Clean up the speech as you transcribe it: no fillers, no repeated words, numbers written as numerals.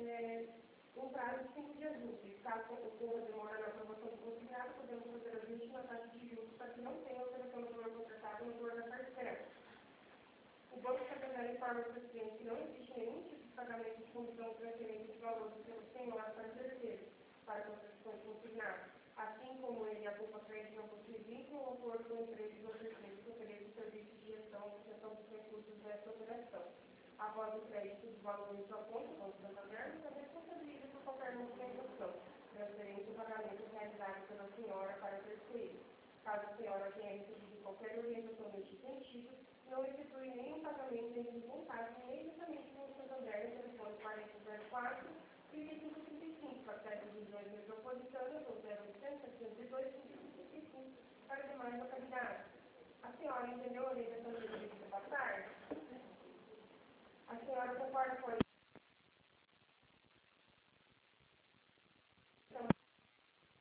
um prazo de 5 dias úteis. Caso ocorra demora na aprovação do consignado, podemos fazer ajuste na taxa de juros para que não tenha alteração do valor contratado no valor da parcela. O banco está prevendo informa ao presidente que não existe nenhum tipo de pagamento de comissão ou transferência de valor do seu senhor para terceiros, para construção de consignado. Assim como ele, a culpa crédito não possui vínculo ou acordo com empresas ou terceiros que ofereçam serviços de gestão dos recursos dessa operação. Após o crédito do valor em sua conta, como Santander, não responsabiliza por qualquer movimentação, transferência ou pagamento realizado pela senhora para terceiros. Caso a senhora tenha recebido qualquer orientação neste sentido, não efetue nenhum pagamento entre em contato imediatamente com o Santander no telefone 4004 3535, acesso dos 2 metropolitanos ou 0800 702 3535 para demais localidades. A senhora entendeu a orientação que eu disse passar? A senhora concorda com a